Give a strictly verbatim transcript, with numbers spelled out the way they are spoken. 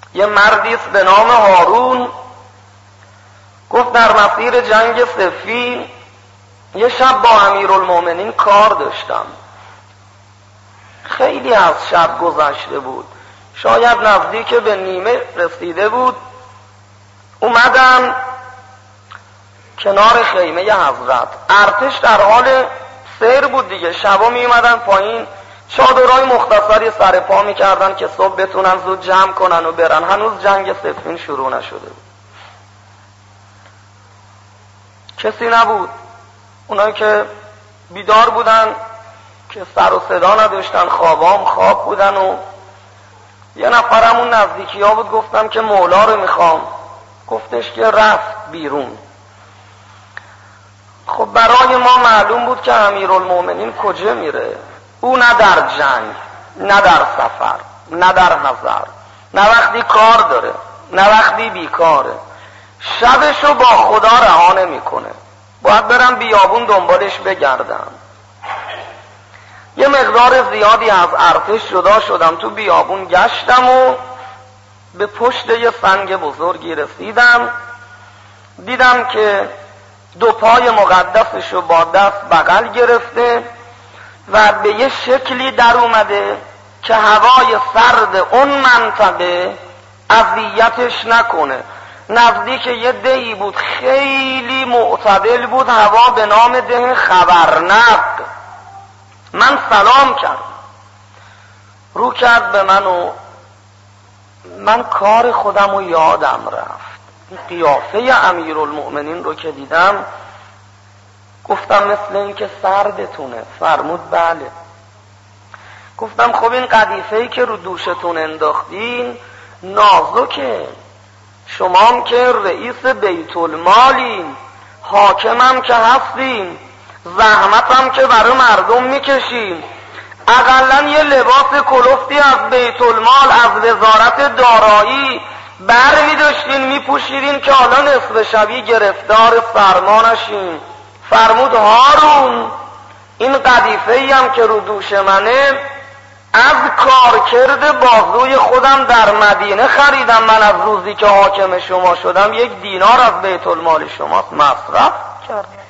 یه مردی است به نام هارون، گفت در مسیر جنگ صفین یه شب با امیرالمومنین کار داشتم. خیلی از شب گذشته بود، شاید نزدیک به نیمه رسیده بود. اومدم کنار خیمه حضرت. ارتش در حال سیر بود دیگه، شبا می اومدن پایین، چادرهای مختصری سر پا می کردن که صبح بتونن زود جمع کنن و برن. هنوز جنگ صفین شروع نشده بود، کسی نبود. اونایی که بیدار بودن که سر و صدا نداشتن، خوابام خواب بودن. و یه نفرم اون نزدیکی ها بود، گفتم که مولا رو میخوام. گفتش که رفت بیرون. خب برای ما معلوم بود که امیرالمومنین کجا میره. او نه در جنگ، نه در سفر، نه در حضر، نه وقتی کار داره، نه وقتی بیکاره. شبشو با خدا رها نمیکنه. باید برم بیابون دنبالش بگردم. یه مقدار زیادی از ارتش جدا شدم، تو بیابون گشتم و به پشت یه سنگ بزرگی رسیدم. دیدم که دو پای مقدسشو با دست بغل گرفته و به یه شکلی در اومده که هوای سرد اون منطقه اذیتش نکنه. نزدیک یه دهی بود، خیلی معتدل بود، هوا به نام ده خبرنق. من سلام کردم، رو کرد به من و من کار خودم و یادم رفت. قیافه امیرالمؤمنین رو که دیدم گفتم مثل این که سردتونه. فرمود بله. گفتم خب این قدیفه‌ای که رو دوشتون انداختین نازکه، شما هم که رئیس بیت المالین، حاکمم که هستیم، زحمتم که برای مردم میکشیم، اقلن یه لباس کلفتی از بیت المال، از وزارت دارایی بر می داشتین میپوشیدین که حالا نصف شبی گرفتار سرما نشین. فرمود هارون این قدیفه‌ای هم که رو دوش منه از کارکرد بازوی خودم در مدینه خریدم. من از روزی که حاکم شما شدم یک دینار از بیت المال شما مصرف کردم.